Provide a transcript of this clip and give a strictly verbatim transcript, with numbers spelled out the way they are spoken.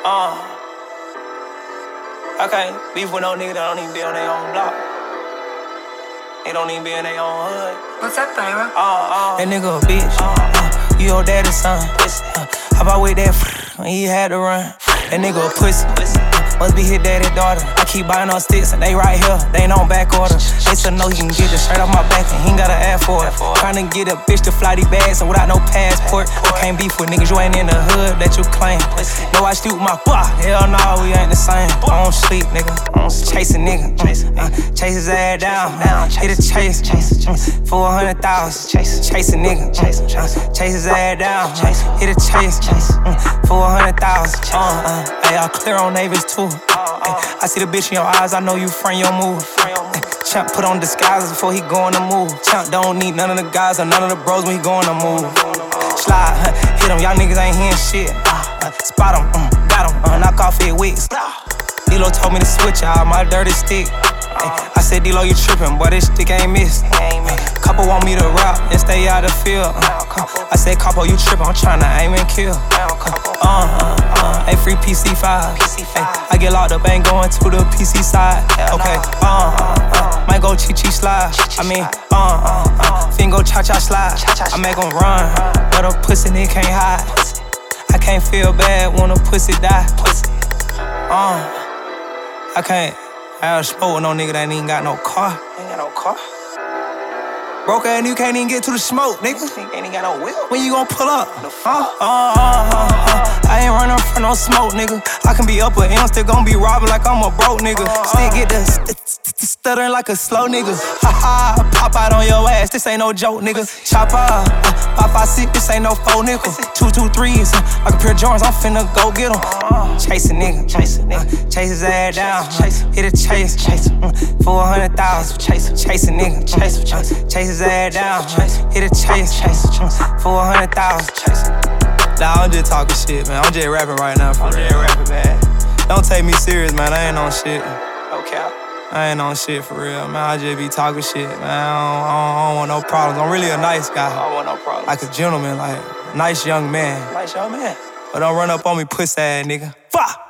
Uh, I can't beef with no nigga that don't even be on their own block. They don't even be in their own hood. What's up, Thyra? Uh, uh, that nigga a bitch. Uh, uh, you your daddy's son. Uh, how about with that when he had to run? That nigga a pussy. Must be his daddy's daughter. I keep buying on sticks and they right here. They ain't on back order. They still know he can get it straight off my back and he ain't gotta ask for it. Tryna get a bitch to fly these bags and without no passport. I can't beef with niggas, you ain't in the hood that you claim. No, I sleep with my block. Hell no, we ain't the same. I don't sleep, nigga. Chase a nigga. Uh, chase his ass down. Hit a chase. For a hundred thousand. Chase a nigga. Uh, chase his ass down. Hit a chase. For a hundred thousand. Uh, uh, hey, I clear on Navis too. Ay, I see the bitch in your eyes, I know you frame your move. Ay, Champ put on disguises before he go on the move. Champ don't need none of the guys or none of the bros when he go on the move. Slide, huh, hit him, y'all niggas ain't hearing shit. Uh, uh, spot him, uh, got him, uh, knock off his wigs. D-Lo told me to switch out my dirty stick. Ay, I said, D-Lo, you trippin', but this stick ain't missed. Ay, couple want me to rap and stay out of the field. Uh, I said, Capo, you trippin', I'm tryna aim and kill. Uh, uh, uh, ain't free P C five. Ay, I get locked up, ain't going to the P C side. Okay, uh, uh, uh, might go Chi-Chi slide. I mean, uh, uh, uh, fingo cha-cha slide. I make them run, but a pussy nigga can't hide. I can't feel bad when a pussy die. Uh, I can't have smoke with no nigga that ain't even got no car. Ain't got no car. Broke ass nigga can't even get to the smoke, nigga. Ain't even got no whip. When you gon' pull up? Uh, uh, uh, uh, uh. I ain't running from no smoke, nigga. I can be up with him, still gon' be robbing like I'm a broke nigga. Still get the st- st- st- stuttering like a slow nigga. Ha ha, pop out on your ass, this ain't no joke, nigga. Chop up, uh, pop five six, this ain't no four nickel. Two two threes, uh, like a pair of Jordans, I'm finna go get him. Uh, chase a nigga, chase a nigga, uh, chase his ass down, uh, hit a chase, chase uh, for a hundred thousand, chase, chase a nigga, chase, uh, chase his ass down, uh, hit a chase, chase uh, for a hundred thousand. Nah, I'm just talking shit, man. I'm just rapping right now, for I'm real. Just rapping, man. Don't take me serious, man. I ain't on shit. Okay. I ain't on shit for real, man. I just be talking shit, man. I don't, I don't, I don't want no problems. I'm really a nice guy. I don't want no problems. Like a gentleman, like a nice young man. Nice young man. But don't run up on me, pussy ass nigga. Fuck!